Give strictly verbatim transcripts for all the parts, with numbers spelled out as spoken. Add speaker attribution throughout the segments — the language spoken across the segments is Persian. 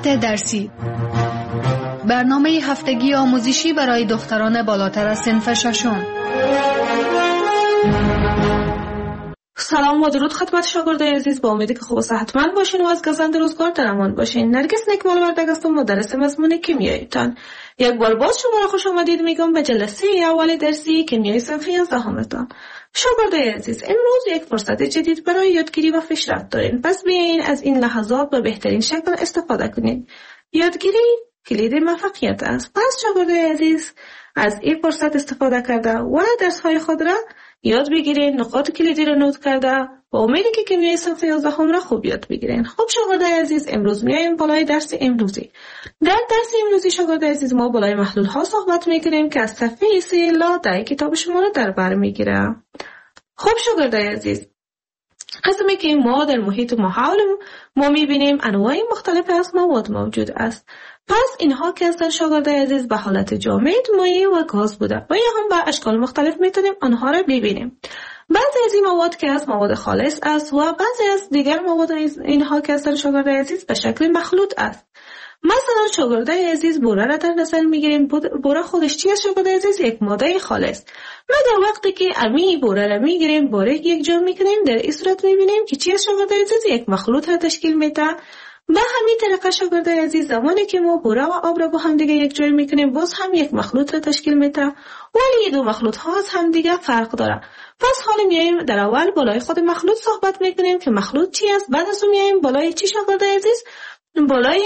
Speaker 1: مهارت درسی، برنامه هفتگی آموزشی برای دختران بالاتر از صنف ششم.
Speaker 2: سلام و درود خدمت شاگردای عزیز، با امیدی که خوب و صحتمند باشین و از گزند روزگار در امان باشین. نرگس نکمال وردگ هستم، مدرس مضمون کیمیاییتان. یک بار باز شما را خوش آمدید میگم به جلسه اول درسی کیمیای صنف یازدهمتان. شاگردای عزیز، امروز یک فرصت جدید برای یادگیری و پیشرفت دارین، پس بیاین از این لحظات به بهترین شکل استفاده کنید. یادگیری کلید موفقیت است. پس شاگردای عزیز، از این فرصت استفاده کرده و درس‌های خود را یاد بگیرین، نقاط کلیدی را نوت کرده و امیدی که کیمیای صنف یازدهم را خوب یاد بگیرین. خب شاگردای عزیز، امروز میایم بالای درس امروزی. در درس امروزی شاگردای عزیز ما بالای محلول ها صحبت میکنیم که از صفحه سه الی ده کتاب شما را در بر میگیره. خب شاگردای عزیز، قسمی که ما در محیط ما حول ما میبینیم انواع مختلف از مواد موجود است. پس اینها که هستن شاگردای عزیز به حالت جامد، مایع و گاز بوده و یا هم به اشکال مختلف میتونیم آنها را ببینیم. بعضی از این مواد که از مواد خالص است و بعضی از دیگر مواد اینها که هستن شاگردای عزیز به شکل مخلوط است. مثلا شاگردای عزیز بوره را در نظر میگیریم. بوره خودش چی است شاگردای عزیز؟ یک ماده خالص. ما در وقتی که امی بوره را میگیریم، بوره یک جا میکنیم، در این صورت میبینیم که چی است شاگردای عزیز؟ یک مخلوط را تشکیل میده. به همین طریقه شاگردای عزیز، زمانی که ما بوره و آب را با هم دیگه یک جای میکنیم، باز هم یک مخلوط را تشکیل میده، ولی دو مخلوط ها از هم دیگه فرق داره. پس حالا میایم در اول بالای خود مخلوط صحبت میکنیم که مخلوط چی است، بعد از اون میایم بالای چی شاگردای عزیز؟ بالای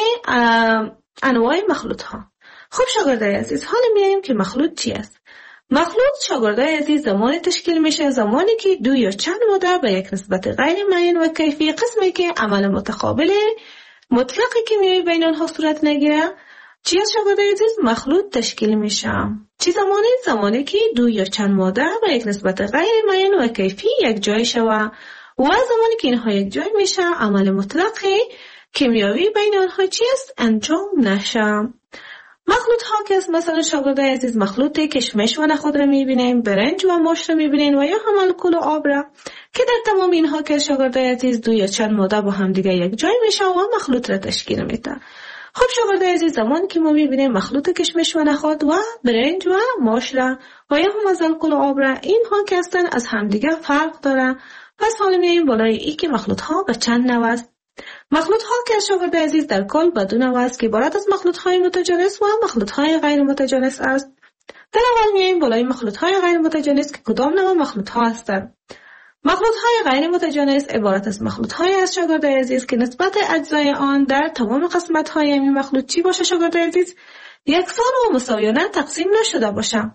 Speaker 2: انواع مخلوط ها. خب شاگردای عزیز، حالا میایم که مخلوط چی است. مخلوط شاگردای عزیز زمانی تشکیل میشه زمانی که دو یا چند ماده به یک نسبت غیر معین و کیفی، قسمی که عمل متقابل مطلق کیمیایی بین آنها صورت نگیره، چی از شاگردای عزیز؟ مخلوط تشکیل میشه. چی زمانی؟ زمانی که دو یا چند ماده به یک نسبت غیر معین و کیفی یک جای شوه و زمانی که اینها یک جای میشه عمل مطلق کیمیایی بین آنها چی است؟ انجام نشه. مخلوط ها که است مثلا شاگردای عزیز مخلوط کشمش و نخود را میبینیم، برنج و ماش را میبینیم و یا هم الکل و آب را که در تمام اینها که شاگردای عزیز دو یا چند ماده با هم دیگه یک جای میشه و مخلوط را تشکیل میده. خب شاگردای عزیز، زمانی که ما میبینیم مخلوط کشمش و نخود و برنج و ماش را و یا هم از الکل و آب را، اینها که هستن از هم دیگه فرق داره. پس حالا میایم بالای ای که مخلوط ها به چند نوع است. مخلوط ها که شاگردای عزیز در کل به دو نوع است که عبارت از مخلوط های متجانس و مخلوط های غیر متجانس است. در اول میایم بالای مخلوط های غیر متجانس که کدام نوع مخلوط ها هستند. مخلوط های غیر متجانس عبارت از مخلوط های از شاگردای عزیز که نسبت اجزای آن در تمام قسمت های این مخلوط چی باشه شاگردای عزیز؟ یکسان و مساویانه تقسیم نشده باشه.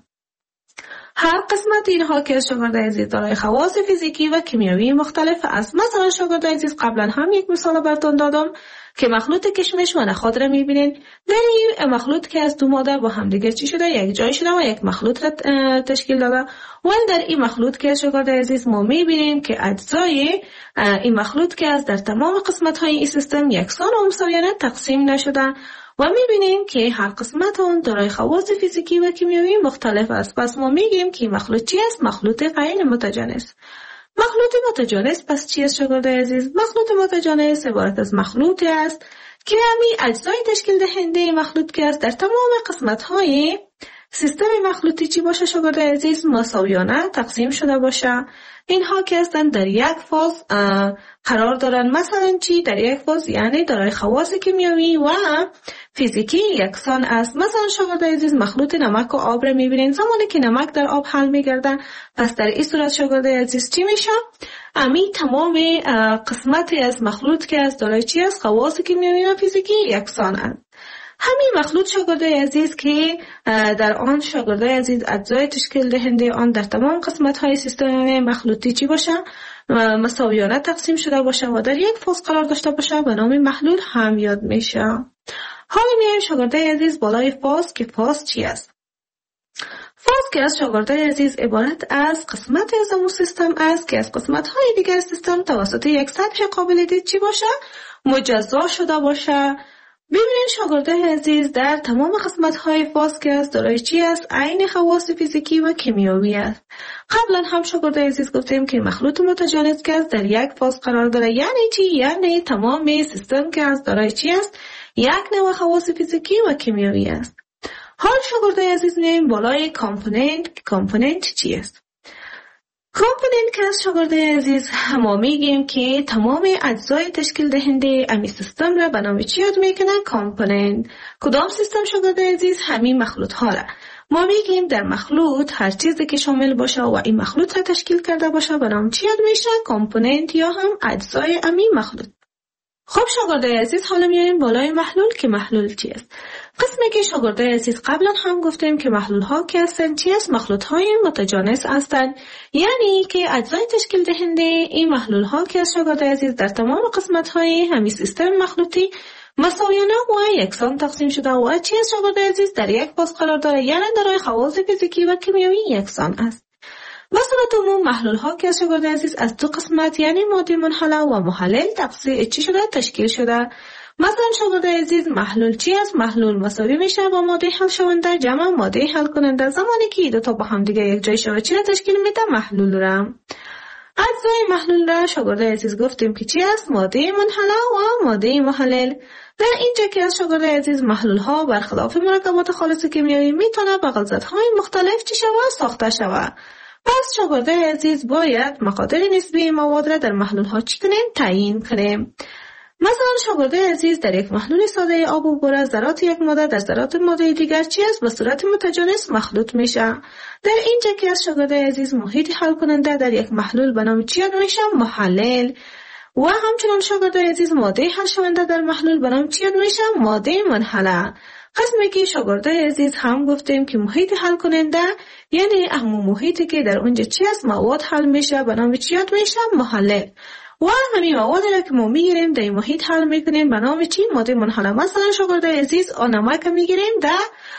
Speaker 2: هر قسمت اینها که شاگردای عزیز دارای خواص فیزیکی و کیمیایی مختلف است. مثلا شاگردای عزیز قبلا هم یک مثال براتون دادم که مخلوط کشمش و نخود را میبینین. در این مخلوط که از دو ماده با هم دیگه چی شده؟ یک جای شده و یک مخلوط را تشکیل داده. و در این مخلوط که شاگردای عزیز ما میبینیم که اجزای این مخلوط که از در تمام قسمت های این سیستم یکسان و مساویانه تقسیم نشده و میبینیم که هر قسمت اون دارای خواص فیزیکی و کیمیایی مختلف است. پس ما میگیم که مخلوط چی است؟ مخلوط غیر متجانس. مخلوط متجانس پس چی است شاگردای عزیز؟ مخلوط متجانس عبارت از مخلوطی است که همین اجزای تشکیل دهنده مخلوط که است در تمام قسمت های سیستم مخلوطی چی باشه شاگردای عزیز؟ مساویانه تقسیم شده باشه. اینها که هستن در یک فاز قرار دارن. مثلا چی؟ در یک فاز یعنی دارای خواص کیمیایی و فیزیکی یکسان است. مثلا شاگردای عزیز مخلوط نمک و آب را میبینین. زمانی که نمک در آب حل میگردن، پس در این صورت شاگردای عزیز چی میشه؟ امی تمام قسمتی از مخلوط که از دارای چی است؟ خواص کیمیایی و فیزیکی یکسان است. همین مخلوط شاگردای عزیز که در آن شاگردای عزیز اجزای تشکیل دهنده آن در تمام قسمت های سیستم مخلوطی چی باشه؟ مساویانه تقسیم شده باشه و در یک فاز قرار داشته باشه به نام محلول هم یاد میشه. حالا میایم شاگردای عزیز بالای فاز که فاز چی است؟ فاز که از شاگردای عزیز عبارت از قسمت از اون سیستم است که از قسمت های دیگر سیستم توسط یک سطح قابل دید چی باشه؟ مجزا شده باشه. ببینید شاگردای عزیز در تمام قسمت های فاز که است دارای چی است؟ عین خواص فیزیکی و کیمیایی است. قبلا هم شاگردای عزیز گفتیم که مخلوط متجانس که است در یک فاز قرار داره. یعنی چی؟ یعنی تمام سیستم که است دارای چی است؟ یک نوع خواص فیزیکی و کیمیایی است. حال شاگردای عزیز میایم بالای کامپوننت. کامپوننت چی است؟ کامپوننت که از شاگردای عزیز ما میگیم که تمام اجزای تشکیل دهنده امی سیستم را به نام چی یاد میکنن؟ کامپوننت. کدام سیستم شاگردای عزیز؟ همین مخلوط ها را ما میگیم در مخلوط هر چیزی که شامل باشه و این مخلوط را تشکیل کرده باشه به نام چی یاد میشه؟ کامپوننت یا هم اجزای امی مخلوط. خب شاگردای عزیز حالا میایم بالای محلول که محلول چی است؟ قسمی که شاگردای عزیز قبلا هم گفتیم که محلول ها که هستند چی است؟ مخلوط های متجانس هستند، یعنی که اجزای تشکیل دهنده این محلول ها که از شاگردای عزیز در تمام قسمت های همین سیستم مخلوطی مساویانه و یکسان تقسیم شده و چی است شاگردای عزیز؟ در یک پاس قرار داره، یعنی دارای خواص فیزیکی و کیمیایی یکسان است. به صورت عموم محلول ها که از شاگردای عزیز از دو قسمت یعنی ماده منحله و محلل تقسیم چی شده؟ تشکیل شده. مثلا شاگردای عزیز محلول چی است؟ محلول مساوی میشه با ماده حل شونده جمع ماده حل کننده. زمانی که دو تا با هم دیگه یک جای شود چی را تشکیل میده؟ محلول را. اجزای محلول را شاگردای عزیز گفتیم که چی است؟ ماده منحله و ماده محلل. در اینجا که از شاگردای عزیز محلول ها برخلاف مرکبات خالص کیمیایی میتونه با غلظت‌های مختلف چی شود؟ ساخته شود. پس شاگردای عزیز باید مقادیر نسبی مواد را در محلول ها چی کنیم؟ تعیین کنیم. مثلا شاگردای عزیز در یک محلول ساده آب و بوره ذرات یک ماده در ذرات ماده دیگر چی است؟ به صورت متجانس مخلوط میشه. در اینجا که از شاگردای عزیز محیط حل کننده در یک محلول به نام چی یاد میشه؟ محلل. و همچنان شاگردای عزیز ماده حل شونده در محلول به نام چی یاد میشه؟ ماده منحله. قسمی که شاگردای عزیز هم گفتیم که محیط حل کننده یعنی همون محیطی که در اونجا چی است؟ مواد حل میشه به نام چی یاد میشه؟ محلل. و همین موادی را که ما میگیریم در محیط حل میکنیم به نام چی؟ ماده منحله. مثلا شاگردای عزیز نمک میگیریم در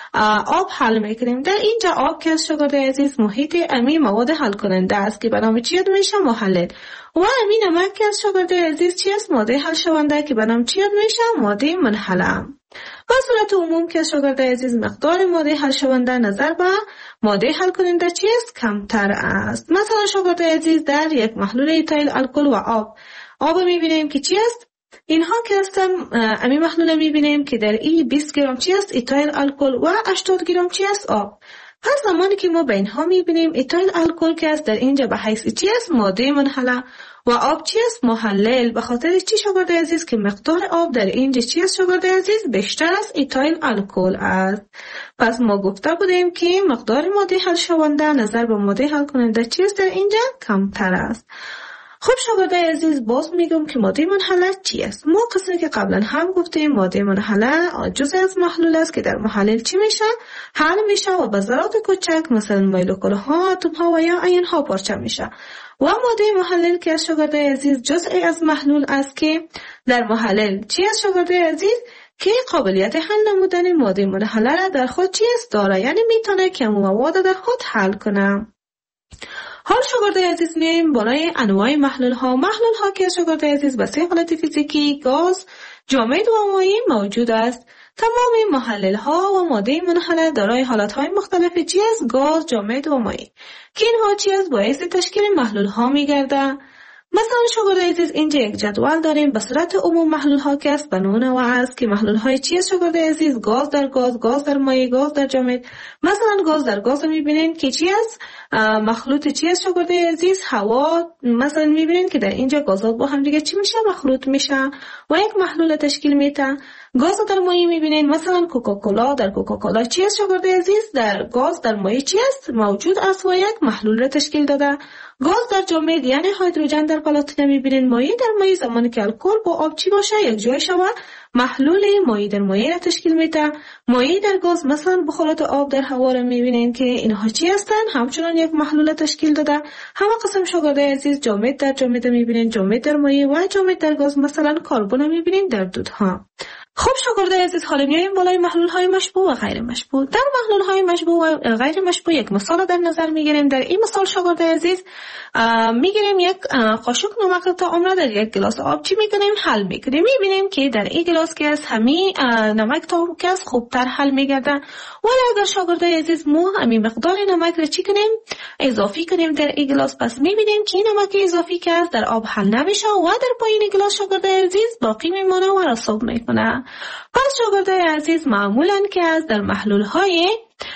Speaker 2: آب حل میکنیم. در اینجا آب که از شاگردای عزیز محیط امی مواد حل کننده است که به نام چی یاد میشه؟ محلل. و همین نمک که از شاگردای عزیز چی است؟ ماده حل شونده که به نام چی یاد میشه؟ ماده منحله. به صورت عموم که شاگردای عزیز مقدار ماده حل شونده نظر به ماده حل کننده چی است؟ کمتر است. مثلا شاگردای عزیز در یک محلول ایتایل الکل و آب آب میبینیم که چی است؟ اینها که هستن امی محلول میبینیم که در این بیست گرم چی است؟ ایتایل الکل و هشتاد گرم چی است؟ آب. پس زمانی که ما به اینها میبینیم ایتایل الکل که است در اینجا به حیث چی است؟ ماده منحله و آب چی است؟ محلل. به خاطر چی شاگردای عزیز که مقدار آب در اینجا چی است شاگردای عزیز؟ بیشتر از ایتایل الکل است. پس ما گفته بودیم که مقدار ماده حل شونده نظر به ماده حل کننده چی است در اینجا؟ کمتر است. خب شاگردای عزیز باز میگم که ماده منحله چی است؟ ما قسمی که قبلا هم گفتیم ماده منحله جزء از محلول است که در محلل چی میشه؟ حل میشه و به ذرات کوچک مثلا مولکول ها، اتم ها و یا آیون ها پارچه میشه. و ماده محلل که از شاگردای عزیز جزء از محلول است که در محلل چی است شاگردای عزیز؟ که قابلیت حل نمودن ماده منحله را در خود چی است؟ داره، یعنی میتونه که مواد در خود حل کنه. حال شاگردای عزیز میایم بالای انواع محلول ها. محلول ها که شاگردای عزیز به سه حالت فیزیکی گاز، جامد و مایع موجود است. تمام محلل ها و ماده منحله دارای حالت های مختلف چی است؟ گاز، جامد و مایع که اینها چی است؟ باعث تشکیل محلول ها میگرده. مثلا شاگردای عزیز اینجا یک جدول داریم به صورت عموم محلول ها که است به نوع و است که محلول های چی است شاگردای عزیز؟ گاز در گاز، گاز در مایع، گاز در جامد. مثلا گاز در گاز میبینین که چی است؟ مخلوط چی است شاگردای عزیز؟ هوا. مثلا میبینین که در اینجا گازات با هم دیگه چی میشه؟ مخلوط میشه و یک محلول تشکیل میده. گاز در مایع میبینین مثلا کوکاکولا در کوکاکولا چی است شاگردای عزیز؟ در گاز در مایع چی است؟ موجود است و یک محلول را تشکیل داده. گاز در جامد یعنی هیدروژن در پلاتینه میبینین. مایع در مایع زمانی که الکل با آب چی باشه یک جای شود محلول مایع در مایع را تشکیل میده. مایع در گاز مثلا بخارات آب در هوا را میبینین که اینها چی هستن؟ همچنان یک محلول تشکیل داده. همه قسم شاگردای عزیز جامد در جامد میبینین، جامد در مایع و جامد در گاز مثلا کربن میبینین در دودها. خب شاگردای عزیز حالا میایم بالای محلول های مشبوع و غیر مشبوع. در محلول های مشبوع و غیر مشبوع یک مثال در نظر میگیریم. در این مثال شاگردای عزیز میگیریم یک قاشق نمک طعام را در یک گلاس آب چی میکنیم؟ حل میکنیم. میبینیم که در این گلاس گلاس که از همین نمک تا که از خوبتر حل میگردن. ولی اگر شاگردای عزیز ما همین مقدار نمک را چی کنیم اضافی کنیم در این گلاس، پس میبینیم که این نمک اضافی که از در آب حل نمیشه و در پایین گلاس شاگردای عزیز باقی میمونه و رسوب میکنه. پس شاگردای عزیز معمولا که از در محلول های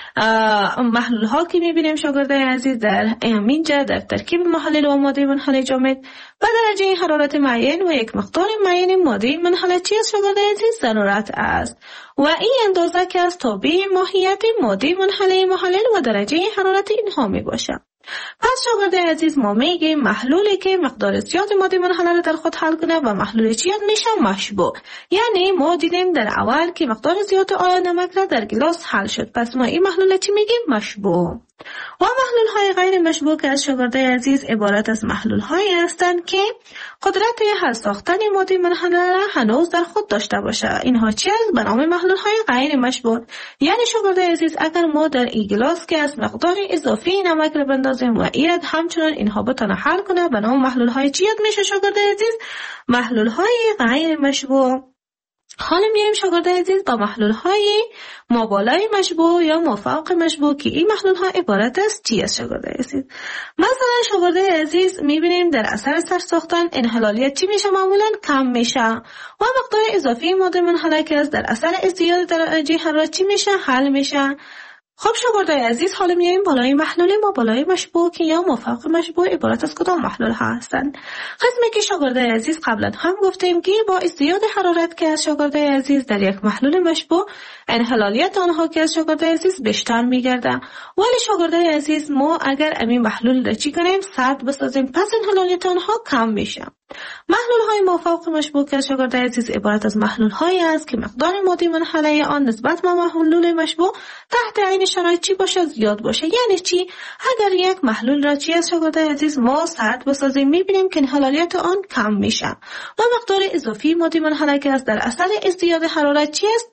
Speaker 2: محلول ها که میبینیم شاگردای عزیز در اینجا در ترکیب محلول و ماده منحل جامد به درجه حرارت معین و یک مقدار معین ماده منحل چیز شاگردای عزیز ضرورت است و این اندازه که از تابع ماهیت ماده منحل محلل و درجه حرارت اینها می باشه. پس شاگردای عزیز ما میگیم محلولی که مقدار زیاد ماده منحله را در خود حل کنه و محلول چیاد میشه مشبوع. یعنی ما دیدیم در اول که مقدار زیاد آب نمک را در گلاس حل شد، پس ما این محلول چی میگیم مشبوع. و محلول های غیر مشبوع که از شاگردای عزیز عبارت از محلول هایی هستند که قدرت حل ساختن ماده منحله را هنوز در خود داشته باشه. اینها چی است؟ به نام محلول های غیر مشبوع. یعنی شاگردای عزیز اگر ما در این گلاس که از مقدار اضافی نمک را بندازیم و اید همچنان اینها بتونه حل کنه، به نام محلول های چی میشه شاگردای عزیز؟ محلول های غیر مشبوع. حالا میایم شاگردای عزیز با محلول های مابالای مشبوع یا مافوق مشبوع که این محلول ها عبارت است چی است شاگردای عزیز؟ مثلا شاگردای عزیز میبینیم در اثر سر ساختن انحلالیت چی میشه؟ معمولا کم میشه و مقدار اضافی ماده منحله که از در اثر ازدیاد درجه حرارت چی میشه؟ حل میشه. خب شاگردای عزیز حالا میایم بالای محلول ما بالای مشبوع که یا مافوق مشبوع عبارت از کدام محلول ها هستند؟ قسمی که شاگردای عزیز قبلا هم گفتیم که با ازدیاد حرارت که از شاگردای عزیز در یک محلول مشبوع انحلالیت آنها که از شاگردای عزیز بیشتر میگرده. ولی شاگردای عزیز ما اگر همین محلول را چی کنیم سرد بسازیم پس انحلالیت آنها کم میشه. محلول های مافوق مشبوع که شاگردای عزیز عبارت از محلول هایی است که مقدار ماده منحله آن نسبت به محلول مشبوع تحت عین شرایط چی باشه؟ زیاد باشه. یعنی چی؟ اگر یک محلول را چی از شاگردای عزیز ما سرد بسازیم میبینیم که انحلالیت آن کم میشه و مقدار اضافی ماده منحله که از در اثر ازدیاد حرارت چی است؟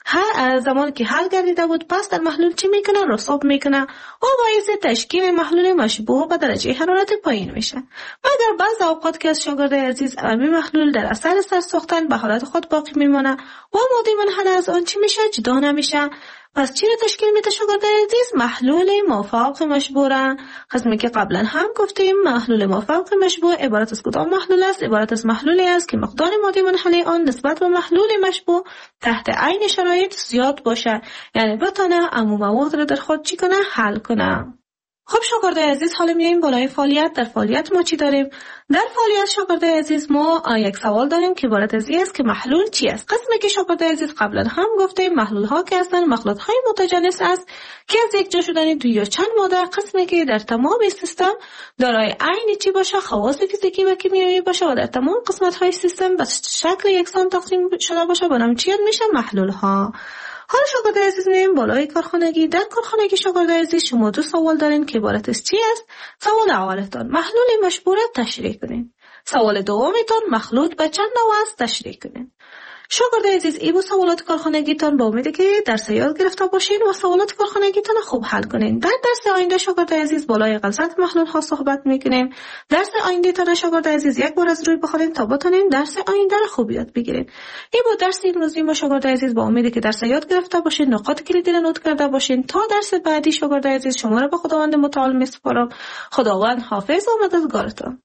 Speaker 2: هر زمان که حل گردیده بود پس در محلول چی میکنه؟ رسوب میکنه و باعث تشکیل محلول مشبوع به درجه حرارت پایین میشه. مگر بعض اوقات که از شاگردای عزیز همین محلول در اثر سر ساختن به حالت خود باقی میمونه و ماده منحله از آن چی میشه؟ جدا نمیشه. پس چی را تشکیل میده شاگردای عزیز؟ محلول مافوق مشبوع. قسمی که قبلا هم گفتیم محلول مافوق مشبوع عبارت از کدام محلول است؟ عبارت از محلولی است که مقدار ماده منحله آن نسبت به محلول مشبوع تحت عین شرایط زیاد باشه، یعنی بتونه عموم مواد را در خود چی کنه؟ حل کنه. خب شاگردای عزیز حالا میایم بالای فعالیت. در فعالیت ما چی داریم؟ در فعالیت شاگردای عزیز ما یک سوال داریم که عبارت از این است که محلول چی است؟ قسمی که شاگردای عزیز قبلا هم گفتیم محلول ها که هستن مخلوط های متجانس است که از یک جا شدن دو یا چند ماده، قسمی که در تمام سیستم دارای عین چی باشه؟ خواص فیزیکی و کیمیایی باشه و در تمام قسمت های سیستم به شکل یکسان تقسیم شده باشه، به نام چی میشه؟ محلول ها. حالا شاگردای عزیز میایم بالای کارخانگی. در کارخانگی شاگردای عزیز شما دو سوال دارین که عبارت از چی است؟ سوال اولتان محلول مشبوع را تشریح کنین. سوال دومتان مخلوط به چند نوع است تشریح کنین. شاگردای عزیز این بود سوالات کارخانگیتان، با امیدی که درس یاد گرفته باشین و سوالات کارخانگیتان خوب حل کنین. در درس آینده شاگردای عزیز بالای غلظت محلول ها صحبت میکنیم. درس آینده تان شاگردای عزیز یک بار از روی بخونین تا بتونین درس آینده را خوب یاد بگیرین. این بود درس امروزی ما شاگردای عزیز، با امیدی که درس یاد گرفته باشین، نقاط کلیدی را نوت کرده باشین. تا درس بعدی شاگردای عزیز شما را به خداوند متعال میسپارم. خداوند حافظ و مددگارتان.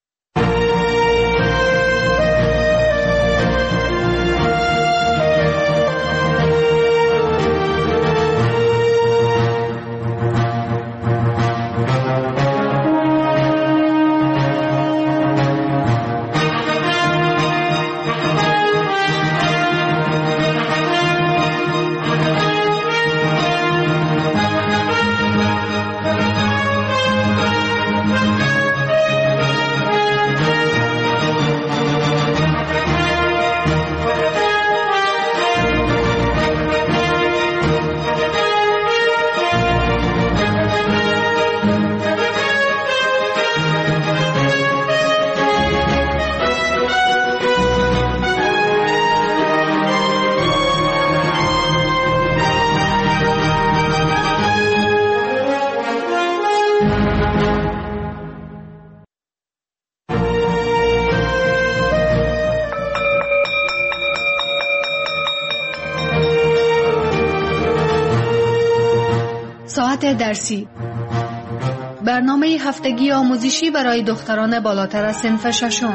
Speaker 1: ساعت درسی، برنامه هفتگی آموزشی برای دختران بالاتر از صنف ششم.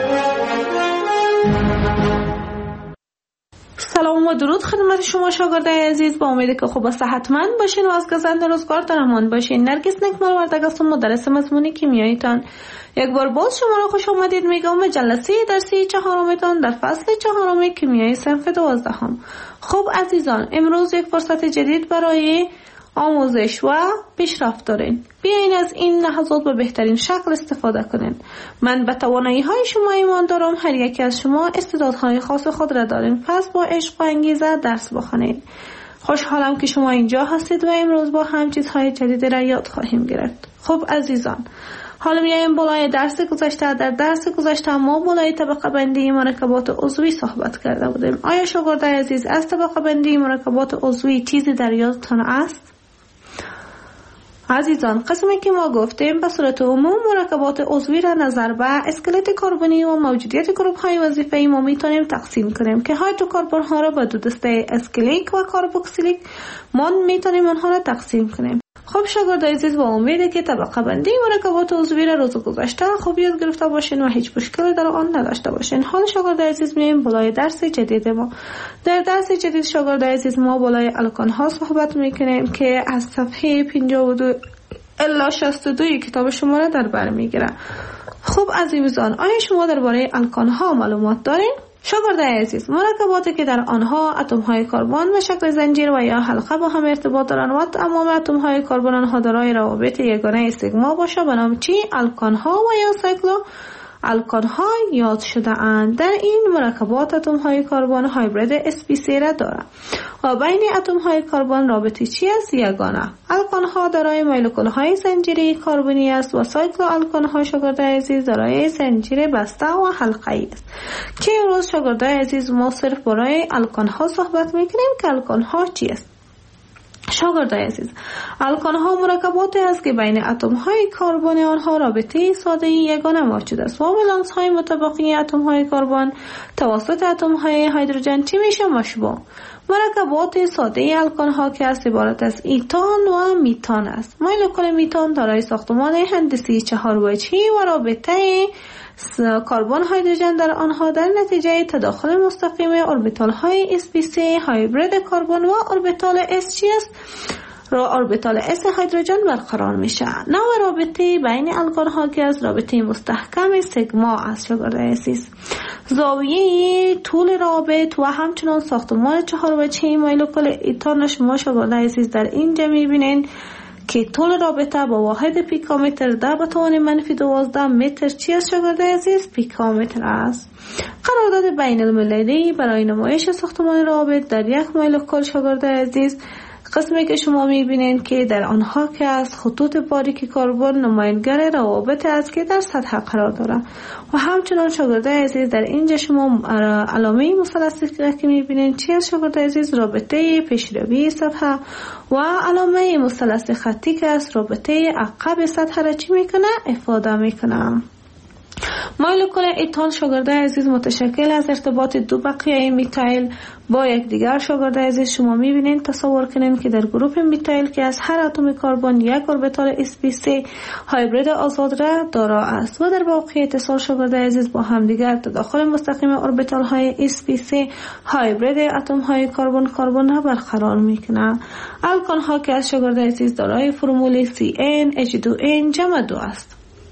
Speaker 2: سلام و درود خدمت شما شاگردای عزیز، با امیدی که خوب و صحتمند باشین و از گزند روزگار در امان باشین. نرگس نکمال وردگ هستم، مدرس مضمون کیمیاییتان. یک بار باز شما را خوش آمدید میگم به جلسه درسی چهارمتان در فصل چهارم کیمیای صنف دوازدهم. خب عزیزان، امروز یک فرصت جدید برای آموزش و پیشرفت دارین. بیاین از این لحظات به بهترین شکل استفاده کنین. من به توانایی های شما ایمان دارم. هر یکی از شما استعدادهای خاص خود را دارین، پس با عشق و انگیزه درس بخونید. خوشحالم که شما اینجا هستید و امروز با هم چیزهای جدید را یاد خواهیم گرفت. خب عزیزان، حالا میایم بالای درس گذشته. در درس گذشته ما بالای طبقه بندی مرکبات عضوی صحبت کرده بودیم. آیا شاگردای عزیز از طبقه بندی مرکبات عضوی چیزی در یادتان است؟ عزیزان، قسمی که ما گفتیم به صورت عموم مرکبات عضوی را نظر به اسکلت کربنی و موجودیت گروپ های وظیفه‌ای ما میتونیم تقسیم کنیم که هایدروکربن ها را به دو دسته اسکلیک و کاربوکسیلیک ما میتونیم آنها را تقسیم کنیم. خب شاگردای عزیز، با امیده که طبقه بندی مرکبات عضوی را روز گذشته خوب یاد گرفته باشین و هیچ مشکلی در آن نداشته باشین. حال شاگردای عزیز میایم بالای درس جدید ما. در درس جدید شاگردای عزیز ما بالای الکان ها صحبت میکنیم که از صفحه پنجاه و دو الی شصت و دو کتاب شما را در بر میگیره. خب عزیزان، آیا شما درباره الکان ها معلومات دارین؟ شاگردای عزیز، مرکباتی که در آنها اتم های کربن به شکل زنجیر و یا حلقه با هم ارتباط دارند و تمام اتم های کربن آنها دارای روابط یگانه سیگما باشه به نام چی؟ الکان ها و یا سایکلو الکان ها یاد شده اند. در این مرکبات اتم های کربن هایبرید اس پی سی را دارند و بین اتم های کربن رابطه چی است؟ یگانه. الکان ها دارای مولکول های زنجیره کربنی است و سایکلو الکان ها شاگردای عزیز دارای زنجیر بسته و حلقه‌ای است که امروز شاگردای عزیز ما صرف برای الکان ها صحبت میکنیم که الکان ها چی است. شاگردای عزیز، الکان ها مرکباتی است که بین اتم های کربن آنها رابطه ساده یگانه موجود است و ولانس های متبقی اتم های کربن توسط اتم های هیدروژن چی میشه؟ مشبوع. مرکبات ساده الکان ها که از عبارت از ایتان و میتان است. مولکول میتان دارای ساختمان هندسی چهار وجهی و رابطه کربن هیدروژن در آنها در نتیجه تداخل مستقیم اوربیتال های اس پی سی هایبرید کربن و اوربیتال اس چی است؟ را اوربیتال اس هیدروژن برقرار میشه. نوع رابطه بین الکان ها که از رابطه مستحکم سیگما است. شاگردای عزیز، زاویه طول رابط و همچنان ساختمان چهار وجهی مولکول ایتان شما شاگردای عزیز در اینجا میبینین که طول رابطه با واحد پیکومتر در به توان منفی دوازده متر چی است شاگردای عزیز؟ پیکومتر است. قرارداد بین المللی برای نمایش ساختمان رابط در یک مولکول شاگردای عزیز قسمی که شما میبینین که در آنها که از خطوط باریک کربن نمایانگر روابط است که در سطح قرار داره و همچنان شاگردای عزیز در اینجا شما علامه مثلثی که میبینین چی است شاگردای عزیز؟ رابطه پیشروی سطح و علامه مثلث خطی که است رابطه عقب سطح را چی میکنه؟ افاده میکنه. مولکول ایتان شاگردای عزیز متشکل از ارتباط دو بقیه میتایل با یک دیگر. شاگردای عزیز شما میبینین، تصور کنین که در گروپ میتایل که از هر اتم کربن یک اوربیتال اس پی سی هایبرید آزاد را دارا است و در واقع اتصال شاگردای عزیز با هم دیگر تداخل مستقیم اوربیتال های اس پی سی هایبرید اتم های کربن کربن را برقرار میکنه. الکان ها که از شاگردای عزیز دارای فرمول سی ان اچ دو ان جمع دو است.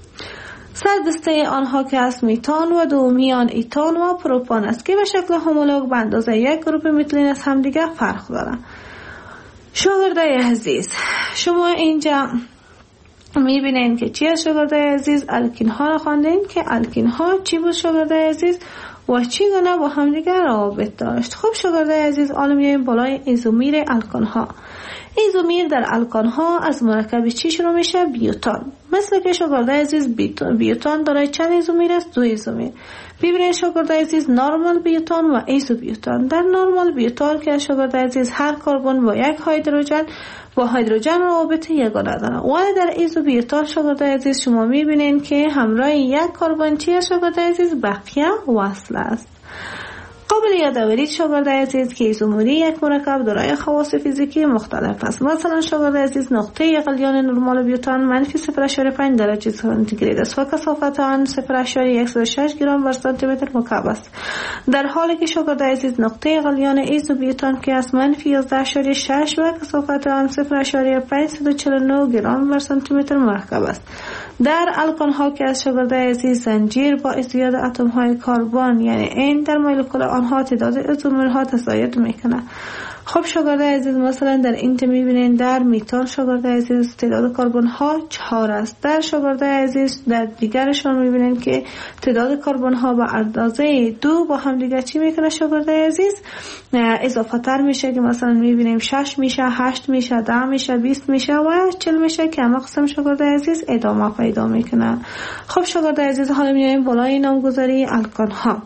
Speaker 2: سردسته آنها که از میتان و دومیان ایتان و پروپان است که به شکل همولوگ به اندازه یک گروپ میتلین از همدیگر فرق دارند. شاگردای عزیز شما اینجا میبینین که چی از شاگردای عزیز؟ الکین ها را خواندین که الکین ها چی بود شاگردای عزیز و چی گونه با همدیگر روابط داشت. خب شاگردای عزیز، حالا میایم بالای ایزومیر الکان ها. ایزومیر در الکان ها از مرکب چی شروع میشه؟ بیوتان. مثل که شاگردای عزیز بیوتان دارای چند ایزومیر است؟ دو ایزومیر. ببینید شاگردای عزیز، نورمال بیوتان و ایزو بیوتان. در نورمال بیوتان که شاگردای عزیز هر کربن با یک هیدروژن با هیدروژن روابط یگانه دارن، ولی در ایزو بیوتان شاگردای عزیز شما میبینین که همراه یک کربن چی است شاگردای عزیز؟ بقیه وصل است. قابل یادآوری شاگردای عزیز که ایزومری یک مرکب دارای خواص فیزیکی مختلف است. مثلا شاگردای عزیز نقطه غلیان نرمال بیوتان منفی صفر ممیز پنج درجه سانتیگراد است و کثافت آن صفر ممیز صد و شش گرم بر سانتی متر مکعب است، در حالی که شاگردای عزیز نقطه غلیان ایزوبیوتان که از منفی یازده ممیز شش و کثافت آن صفر ممیز پانصد و چهل و نه گرم بر سانتی متر مرکب است. در الکان ها که از شاگردای عزیز زنجیر با ازدیاد اتم های کربن یعنی این در مولکول آنها تعداد ایزومرها تزاید میکنه. خب شاگردای عزیز مثلا در این میبینین در میتان شاگردای عزیز تعداد کربن ها چهار است. در شاگردای عزیز در دیگرشان میبینین که تعداد کربن ها به اندازه دو با هم دیگه چی میکنه شاگردای عزیز اضافه تر میشه که مثلا میبینیم شش میشه، هشت میشه، ده میشه، بیست میشه و چهل میشه که اما قسم شاگردای عزیز ادامه پیدا میکنه. خب شاگردای عزیز حالا میایم بالای نامگذاری الکان ها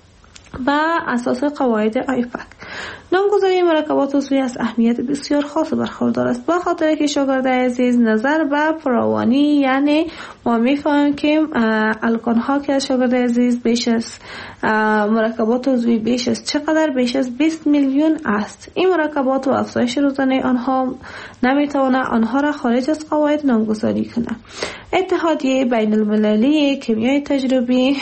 Speaker 2: با اساس قواعد آیپک. نامگذاری مرکبات عضوی از اهمیت بسیار خاص برخوردار است، با خاطر که شاگردای عزیز نظر به فراوانی یعنی ما میفهمیم که الکان ها که از شاگردای عزیز بیش از مرکبات عضوی بیش از چقدر بیش از بیست میلیون است. این مرکبات و افزایش روزانه آنها نمیتونه آنها را خارج از قواعد نامگذاری کنه. اتحادیه بین المللی کیمیای تجربی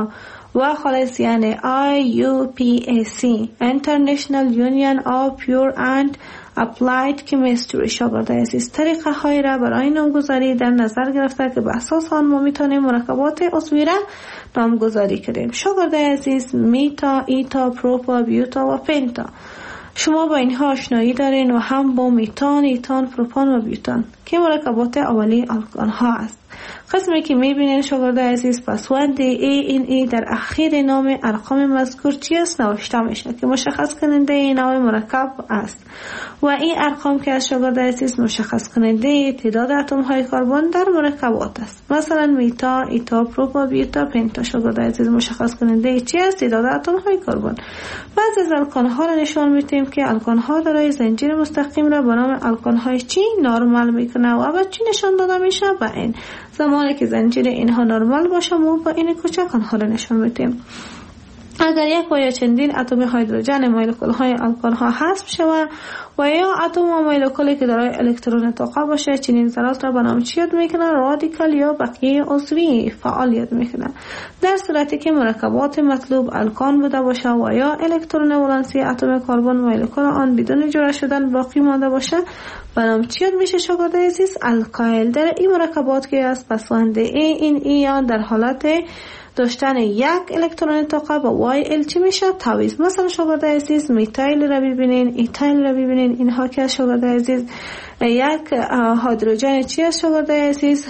Speaker 2: و خالص یعنی آی یو پی ای سی International Union of Pure and Applied Chemistry شاگردای عزیز طریقه های را برای نامگذاری در نظر گرفته که به اساس آن ما میتونیم مرکبات عضوی را نامگذاری کنیم. شاگردای عزیز میتا، ایتا، پروپا، بیوتا و پنتا شما با اینها آشنایی دارین و هم با میتان، ایتان، پروپان و بیوتان که مرکبات اولیه الکان ها است. قسمی که میبینین شاگردای عزیز پسوند ای این ای در اخیر نام ارقام مذکور چی است نوشته میشه که مشخص کننده این نوع مرکب است و این ارقام که از شاگردای عزیز مشخص کننده تعداد اتم های کربن در مرکبات است. مثلا میتا، ایتا، پروپا، بیوتا، پنتا شاگردای عزیز مشخص کننده چی است تعداد اتم های کربن. بعضی از الکان ها را نشان میدیم که الکان ها دارای زنجیر مستقیم را به نام الکان های چی نرمال میکنه و بعد چی نشان داده میشه با این زمانی که زنجیر اینها نرمال باشه ما با این کوچک آنها را نشان میدیم. اگر یک و یا چندین اتم هیدروژن مولکول های الکان ها حذف شود و یا اتم و مولکولی که دارای الکترون طاقه باشه چنین ذرات را به نام چی یاد میکنن؟ رادیکال یا بقیه عضوی فعالیت میکنن. در صورتی که مرکبات مطلوب الکان بوده باشه و یا الکترون ولانسی اتم کربن مولکول آن بدون جدا شدن باقی مانده باشه به نام چی یاد میشه شاگردای عزیز؟ الکایل. در این مرکبات که از پسوند ای این ای در حالت داشتن یک الکترون طاقه با وای ال چی میشه؟ تعویض. مثلا شاگردای عزیز میتایل را ببینین، ایتایل را ببینین، اینها که شاگردای عزیز یک هیدروژن چی است شاگردای عزیز؟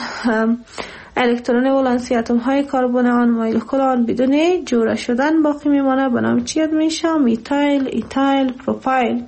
Speaker 2: الکترون ولانسی اتم های کربن آن مولکول آن بدون جدا شدن باقی میمانه به نام چی یاد میشه؟ میتایل، ایتایل، پروپایل.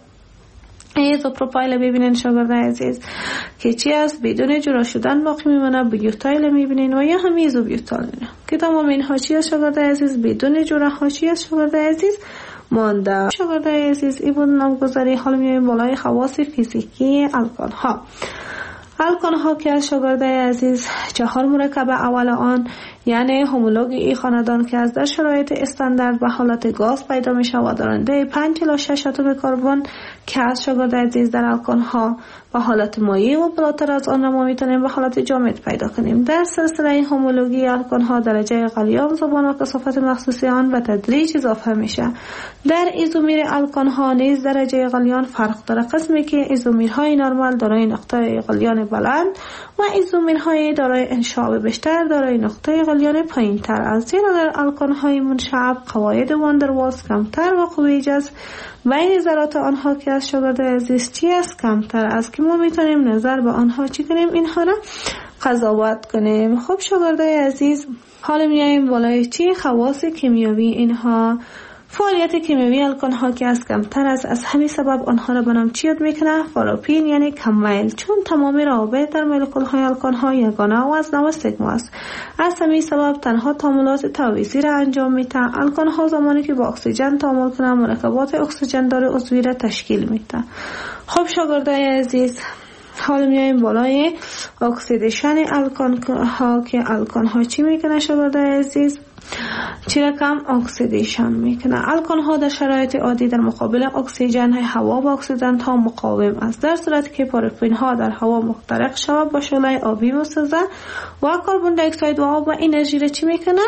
Speaker 2: ایزو پروپایل ببینین شاگردای عزیز که چی است بدون جدا شدن باقی میمونه. بیوتایل میبینین و یا هم ایزو بیوتایل که تمام اینها چی است شاگردای عزیز بدون جدا ها چی است شاگردای عزیز مانده. شاگردای عزیز این بود نامگذاری. حالا میایم بالای خواص فیزیکی الکان ها. الکان ها که از شاگردای عزیز چهار مرکب اول آن یعنی هومولوگ ای خاندان که از در شرایط استاندارد به حالت گاز پیدا می شود دارنده پنج الی شش اتم کربن که از شاگردای عزیز در الکان ها به حالت مایع و بالاتر از آن ما میتونیم به حالت جامد پیدا کنیم. در سلسله هومولوژی الکان ها درجه غلیان زبان و کثافت مخصوصی آن به تدریج اضافه میشه. در ایزومیر الکان ها نیز درجه غلیان فرق داره، قسمی که ایزومیرهای نرمال دارای نقطه غلیان بلند و ایزومیرهای دارای انشعاب بیشتر دارای نقطه غلیان پایین تر است. زیرا در الکان های منشعب قواعد واندروالز کمتر و قوه جذب بین ذرات آنها که از شاگردای عزیز چی است کمتر است که ما میتونیم نظر به آنها چی کنیم اینها را قضاوت کنیم. خب شاگردای عزیز حالا میایم بالای چی خواص کیمیایی اینها. فعالیت کیمیایی الکان ها که از کمتر است از همین سبب آنها را به نام چی یاد میکنه؟ فاروپین یعنی کم میل، چون تمام روابط در مولکول های الکان ها یگانه و از نوع سیگما است. از همین سبب تنها تعاملات تعویضی را انجام میده. الکان ها زمانی که با اکسیژن تعامل کنند مرکبات اکسیژن دار عضوی را تشکیل میده. خب شاگردای عزیز حالا میایم بالای اکسیدیشن الکان ها که الکان ها چی میکنه شاگردای عزیز؟ چی رقم اکسیدیشن میکنه. الکان ها در شرایط عادی در مقابل اکسیژن هوا و اکسیدنت ها مقاوم است. در صورتی که پارافین ها در هوا محترق شود با شعله آبی مسوزه و کربن دی اکساید و آب و انرژی را چی میکنه؟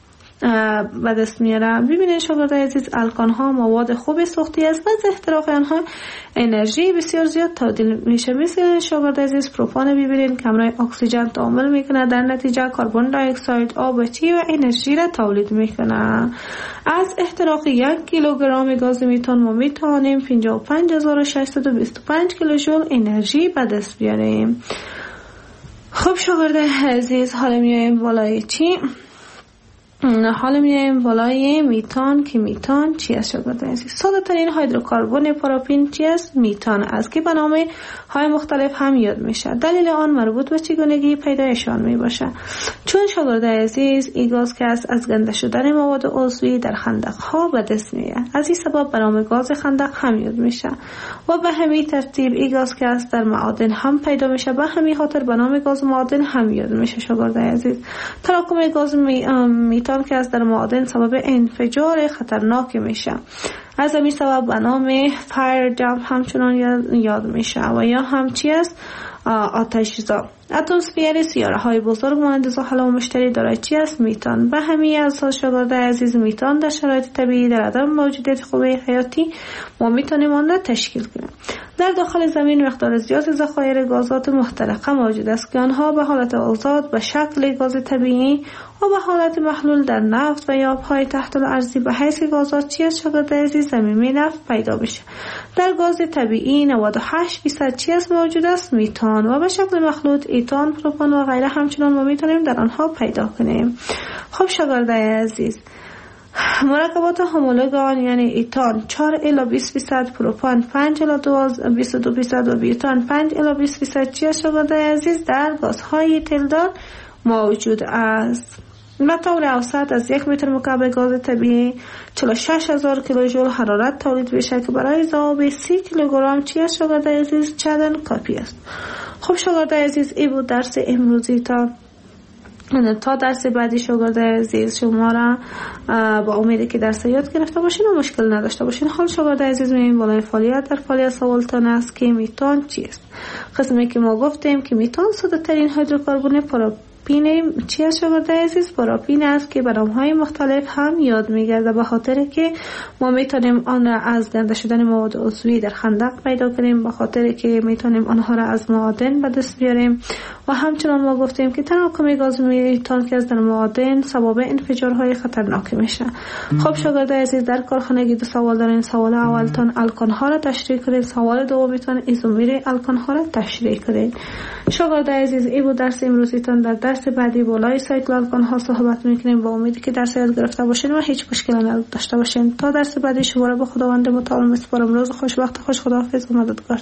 Speaker 2: به دست میاره. ببینید شاگردای عزیز الکان ها مواد خوب سوختی است و از احتراق آنها انرژی بسیار زیاد تبدیل میشه. مثل شاگردای عزیز پروپان ببینید که همراه اکسیژن تعامل میکنه، در نتیجه کربن دی اکساید آب چی و انرژی را تولید میکنه. از احتراق یک کیلوگرم گاز میتان ما میتونیم پنجاه و پنج هزار و ششصد و بیست و پنج کیلوژول انرژی به دست بیاریم. خب شاگردای عزیز حالا میایم بالای چی؟ حالا میایم بالای میتان که میتان چی است شاگردای عزیز؟ ساده ترین هیدروکربن پاراپین چی است؟ میتان است که به نام های مختلف هم یاد میشه. دلیل آن مربوط به چگونگی پیدایشان می باشه. چون شاگردای عزیز این گاز که است از گنده شدن مواد عضوی در خندق ها به دست میاد. از این سبب به نام گاز خندق هم یاد میشه و به همین ترتیب این گاز که است در معادن هم پیدا میشه. به همین خاطر به نام گاز معادن هم یاد میشه شاگردای عزیز. تراکم گاز می... میتان که از در معادن سبب انفجار خطرناک میشه. از همین سبب به نام فایر جمپ همچنان یاد میشه و یا هم چی است؟ آتش‌زا. اتمسفر سیاره های بزرگ مانند زحل و مشتری دارای چی است؟ میتان. به همین اساس شاگردای عزیز میتان در شرایط طبیعی در عدم موجودیت خوبه حیاتی ما میتونیم آن را تشکیل کنیم. در داخل زمین مقدار زیاد ذخایر گازات محترقه موجود است که آنها به حالت آزاد به شکل گاز طبیعی و به حالت محلول در نفت و یا آبهای تحت الارضی به حیث گازات چی است شاگردای عزیز؟ زمینی نفت پیدا میشه. در گاز طبیعی نود و هشت درصد چی است موجود است؟ میتان و به شکل مخلوط ایتان، پروپان و غیره همچنان ما میتونیم در آنها پیدا کنیم. خب شاگردای عزیز مرکبات همولوگ آن یعنی ایتان چهار الی بیست درصد، پروپان پنج الی بیست و دو درصد و بیوتان پنج الی بیست درصد چی است شاگردای عزیز؟ در گازهای تلدار موجود است. به طور اوسط از یک متر مکعب گاز طبیعی چهل و شش هزار کیلوژول حرارت تولید میشه که برای ذوب سی کیلوگرم چی است شاگردای عزیز؟ چندان کافی است. خب شاگردای عزیز این بود درس امروزی. تا تا درس بعدی شاگردای عزیز شما را با امیدی که درس یاد گرفته باشین و مشکل نداشته باشین. حال شاگردای عزیز میایم بالای فعالیت. در فعالیت سوالتان است که میتان چیست؟ قسمی که ما گفتیم که میتان ساده ترین هیدروکربن پاراپین چی است شاگردای عزیز؟ پاراپین است که به نام‌های مختلف هم یاد میگرده به خاطر که ما میتونیم آن را از گنده شدن مواد عضوی در خندق پیدا کنیم، به خاطر که میتونیم آنها را از معادن به دست بیاریم و همچنان ما گفتیم که تراکم گاز میتان که از در معادن سبب انفجارهای خطرناک میشه. خب شاگردای عزیز در کارخانگی دو سوال دارین. سوال اولتان الکان ها را تشریح کنید، سوال دومیتان ایزومر الکان ها را تشریح کنید. شاگردای عزیز این بود درس امروزیتان. در درس بعدی بالای سایکل الکان ها صحبت میکنیم با امیدی که درس یاد گرفته باشین و هیچ مشکلی نداشته باشین. تا درس بعدی شما را به خداوند متعال میسپارم. روز خوش، وقت خوش، خداحافظ و مددگار.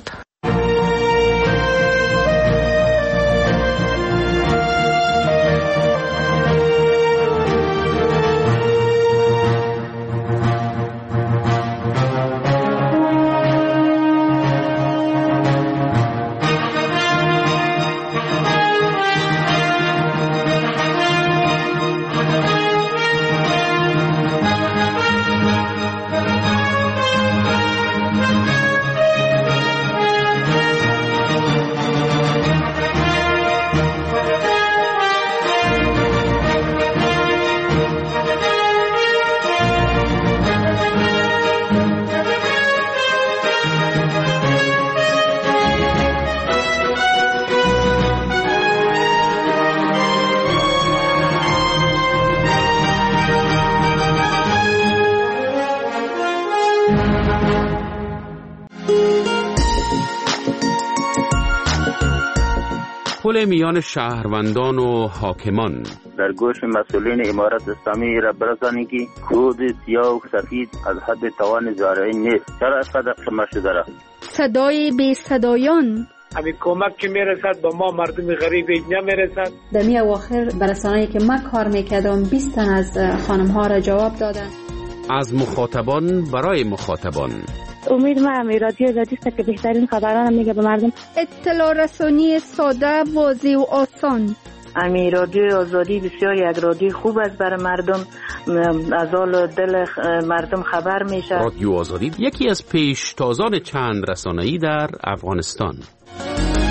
Speaker 3: پل میان شهروندان و حاکمان.
Speaker 4: در گوش مسئولین امارت اسلامی را برسانید که کود سیاه و سفید از حد توان زارعین نیست. چرا اسقدر شما شده را؟
Speaker 1: صدای بی صدایان.
Speaker 5: همین کمک که میرسد با ما مردم غریب نمیرسد.
Speaker 6: در می اواخر برسانه‌ای که من کار میکردم بیست تن از خانم ها را جواب دادن.
Speaker 3: از مخاطبان برای مخاطبان.
Speaker 7: امید ما هم رادیو آزادی است که بهترین خبران میگه به مردم.
Speaker 8: اطلاع رسانی ساده، واضح و آسان.
Speaker 9: امی رادیو آزادی بسیار یک رادیو خوب است برای مردم، از حال دل مردم خبر میشه.
Speaker 3: رادیو آزادی یکی از پیشتازان چند رسانه‌ای در افغانستان.